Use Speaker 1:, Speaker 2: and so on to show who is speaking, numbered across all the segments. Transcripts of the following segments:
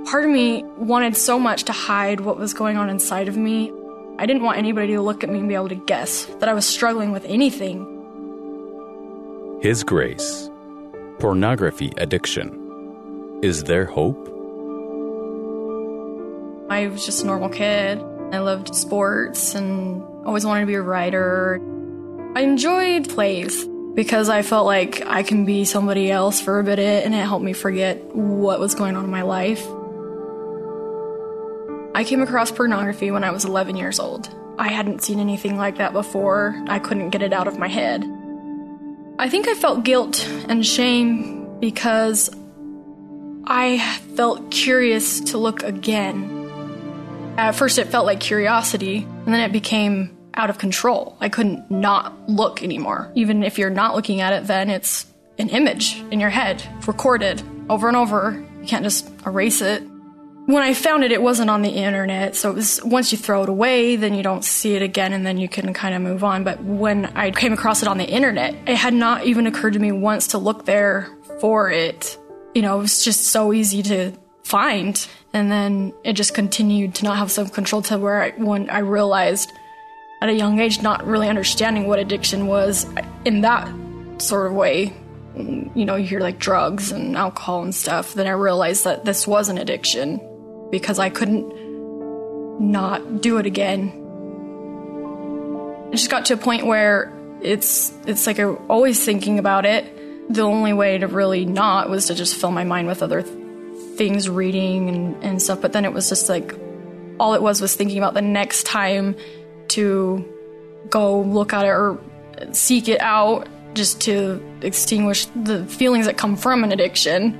Speaker 1: Part of me wanted so much to hide what was going on inside of me. I didn't want anybody to look at me and be able to guess that I was struggling with anything.
Speaker 2: His Grace. Pornography addiction. Is there hope?
Speaker 1: I was just a normal kid. I loved sports and always wanted to be a writer. I enjoyed plays because I felt like I can be somebody else for a bit, and it helped me forget what was going on in my life. I came across pornography when I was 11 years old. I hadn't seen anything like that before. I couldn't get it out of my head. I think I felt guilt and shame because I felt curious to look again. At first it felt like curiosity, and then it became out of control. I couldn't not look anymore. Even if you're not looking at it, then it's an image in your head, recorded over and over. You can't just erase it. When I found it, it wasn't on the internet, so it was, once you throw it away, then you don't see it again, and then you can kind of move on. But when I came across it on the internet, it had not even occurred to me once to look there for it. You know, it was just so easy to find. And then it just continued to not have self-control to where when I realized at a young age, not really understanding what addiction was in that sort of way. You know, you hear like drugs and alcohol and stuff. Then I realized that this was an addiction because I couldn't not do it again. It just got to a point where it's like I'm always thinking about it. The only way to really not was to just fill my mind with other things, reading and stuff. But then it was just like, all it was thinking about the next time to go look at it or seek it out, just to extinguish the feelings that come from an addiction.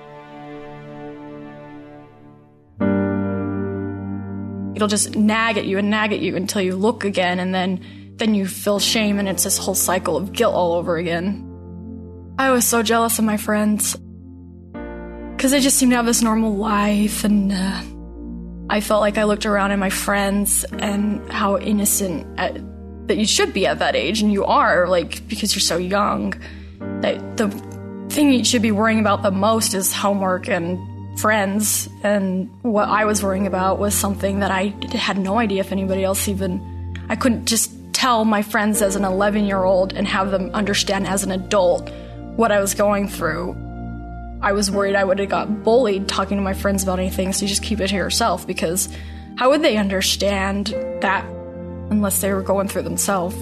Speaker 1: It'll just nag at you until you look again, and then you feel shame, and it's this whole cycle of guilt all over again. I was so jealous of my friends because they just seemed to have this normal life, and I felt like I looked around at my friends and how innocent that you should be at that age, and you are, like, because you're so young. That the thing you should be worrying about the most is homework and friends, and what I was worrying about was something that I had no idea if anybody else even... I couldn't just tell my friends as an 11-year-old and have them understand as an adult what I was going through. I was worried I would have got bullied talking to my friends about anything, so you just keep it to yourself, because how would they understand that unless they were going through themselves?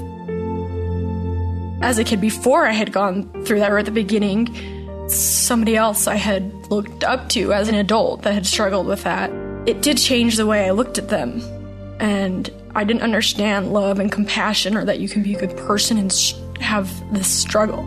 Speaker 1: As a kid, before I had gone through that, or at the beginning, somebody else I had looked up to as an adult that had struggled with that, it did change the way I looked at them. And I didn't understand love and compassion, or that you can be a good person and have this struggle.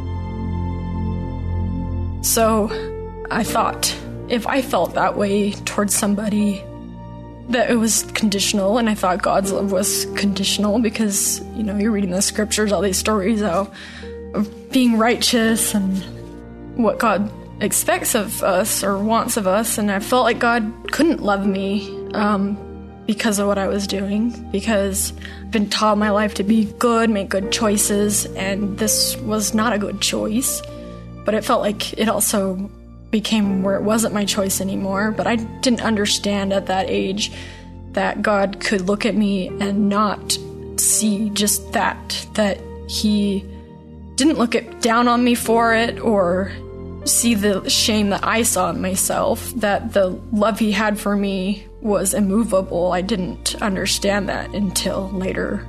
Speaker 1: So I thought, if I felt that way towards somebody, that it was conditional, and I thought God's love was conditional because, you know, you're reading the scriptures, all these stories of being righteous and what God expects of us or wants of us, and I felt like God couldn't love me because of what I was doing, because I've been taught my life to be good, make good choices, and this was not a good choice. But it felt like it also became where it wasn't my choice anymore. But I didn't understand at that age that God could look at me and not see just that he didn't look down on me for it, or see the shame that I saw in myself, that the love he had for me was immovable. I didn't understand that until later.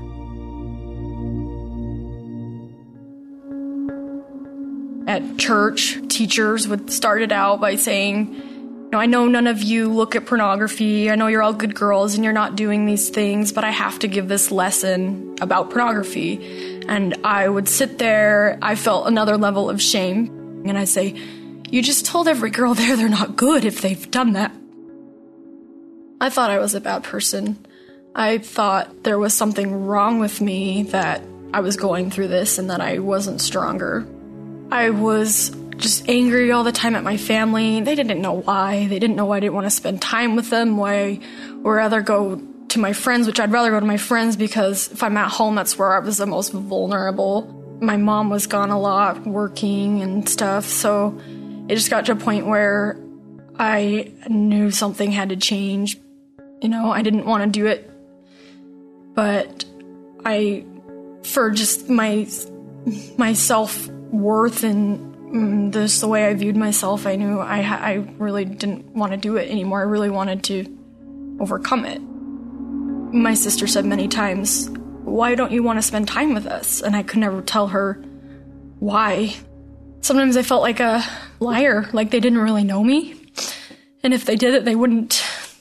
Speaker 1: At church, teachers would start it out by saying, you know, I know none of you look at pornography. I know you're all good girls and you're not doing these things, but I have to give this lesson about pornography. And I would sit there, I felt another level of shame, and I'd say, you just told every girl there they're not good if they've done that. I thought I was a bad person. I thought there was something wrong with me, that I was going through this and that I wasn't stronger. I was just angry all the time at my family. They didn't know why. They didn't know why I didn't want to spend time with them, why I would rather go to my friends, which I'd rather go to my friends because if I'm at home, that's where I was the most vulnerable. My mom was gone a lot, working and stuff, so it just got to a point where I knew something had to change. I didn't want to do it, but for just my self-worth and the way I viewed myself, I knew I really didn't want to do it anymore. I really wanted to overcome it. My sister said many times, "Why don't you want to spend time with us?" And I could never tell her why. Sometimes I felt like a liar, like they didn't really know me. And if they did it, they wouldn't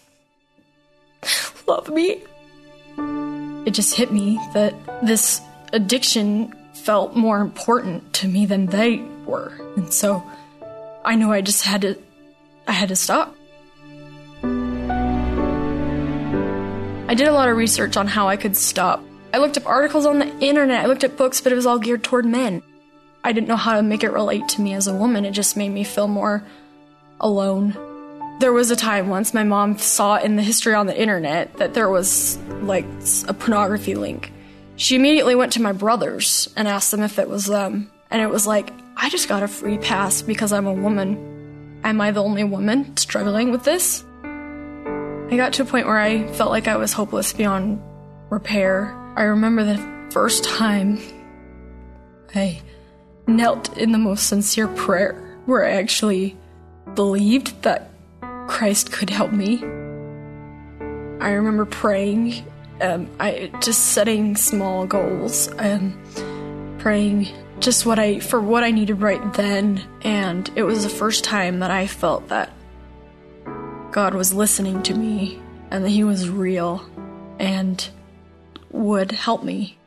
Speaker 1: love me. It just hit me that this addiction felt more important to me than they were. And so I knew I had to stop. I did a lot of research on how I could stop. I looked up articles on the internet, I looked at books, but it was all geared toward men. I didn't know how to make it relate to me as a woman. It just made me feel more alone. There was a time once my mom saw in the history on the internet that there was like a pornography link. She immediately went to my brothers and asked them if it was them. And it was like, I just got a free pass because I'm a woman. Am I the only woman struggling with this? I got to a point where I felt like I was hopeless beyond repair. I remember the first time I knelt in the most sincere prayer where I actually believed that Christ could help me. I remember praying, just setting small goals, praying just for what I needed right then, and it was the first time that I felt that God was listening to me and that He was real and would help me.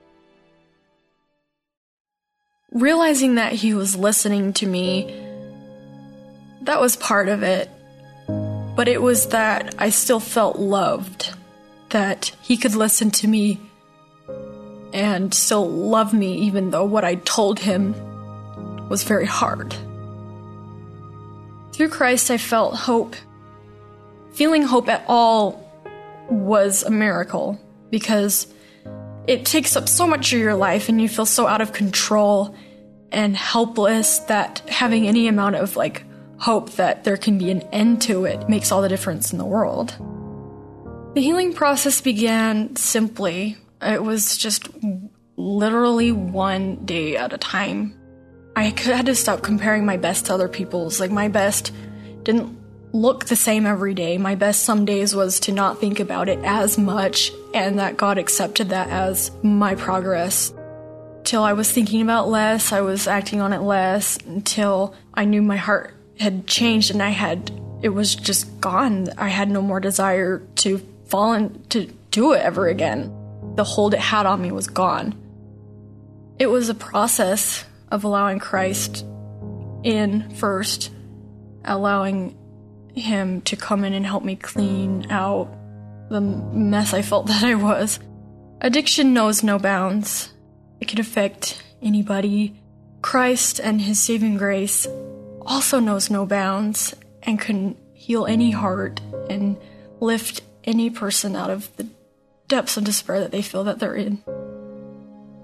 Speaker 1: Realizing that He was listening to me, that was part of it. But it was that I still felt loved, that He could listen to me and still love me even though what I told Him was very hard. Through Christ, I felt hope. Feeling hope at all was a miracle because it takes up so much of your life and you feel so out of control and helpless that having any amount of hope that there can be an end to it makes all the difference in the world. The healing process began simply. It was just literally one day at a time. I had to stop comparing my best to other people's. My best didn't look the same every day. My best some days was to not think about it as much, and that God accepted that as my progress. Till I was thinking about less, I was acting on it less, until I knew my heart had changed and it was just gone. I had no more desire to fall into do it ever again. The hold it had on me was gone. It was a process of allowing Christ in first, allowing Him to come in and help me clean out the mess I felt that I was. Addiction knows no bounds. It can affect anybody. Christ and His saving grace also knows no bounds and can heal any heart and lift any person out of the depths of despair that they feel that they're in.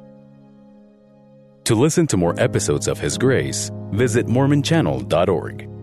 Speaker 2: To listen to more episodes of His Grace, visit MormonChannel.org.